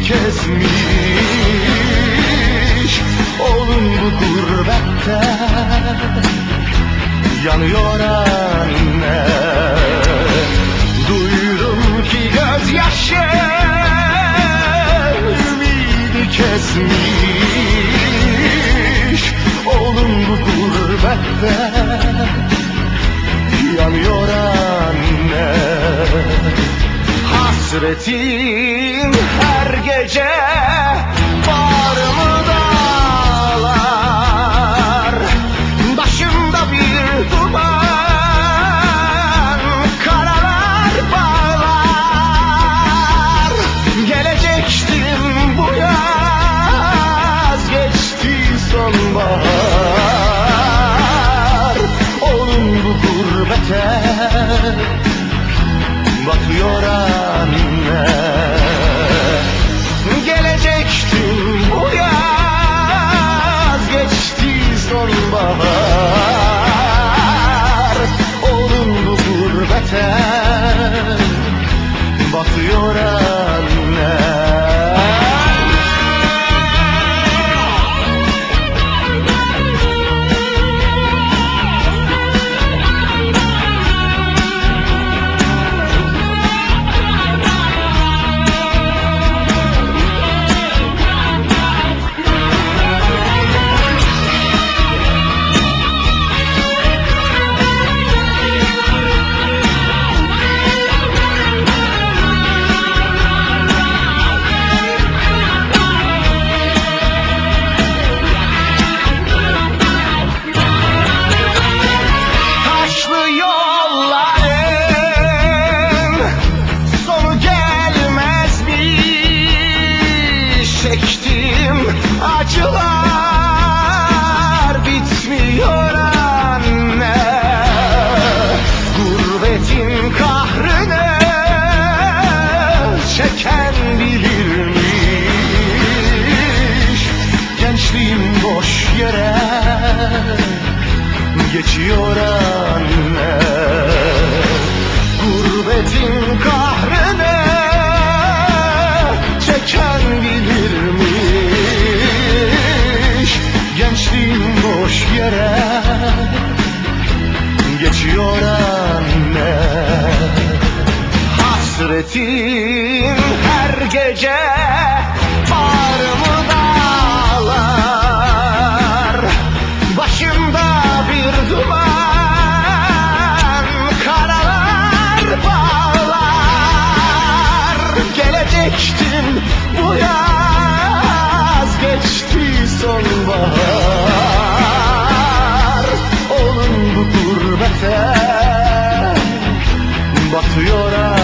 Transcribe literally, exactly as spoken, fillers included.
kesmiş. Oğlum bu gurbette yanıyor anne. Duydum ki gözyaşı ümidi kesmiş. Oğlum bu gurbette yanıyor anne. Hasretin her gece bağrımı dağlar. Başımda bir duman, karalar bağlar. Gelecektim bu yaz, geçti sonbahar. Oğlum bu gurbete batıyor anne. Gelecektim bu yaz, geçti sonbahar. Oğlum bu gurbete batıyor anne. Çektim acılar bitmiyor anne. Gurbetin kahrını çeken bilirmiş. Gençliğim boş yere geçiyor anne. Gurbetin kahrını çeken bilirmiş. Gençliğim boş yere geçiyor anne. Hasretin her gece bağrımı dağlar. Başımda bir duman, karalar bağlar. Gelecektim bu yaz, geçti sonbahar. Oğlum bu gurbete batıyor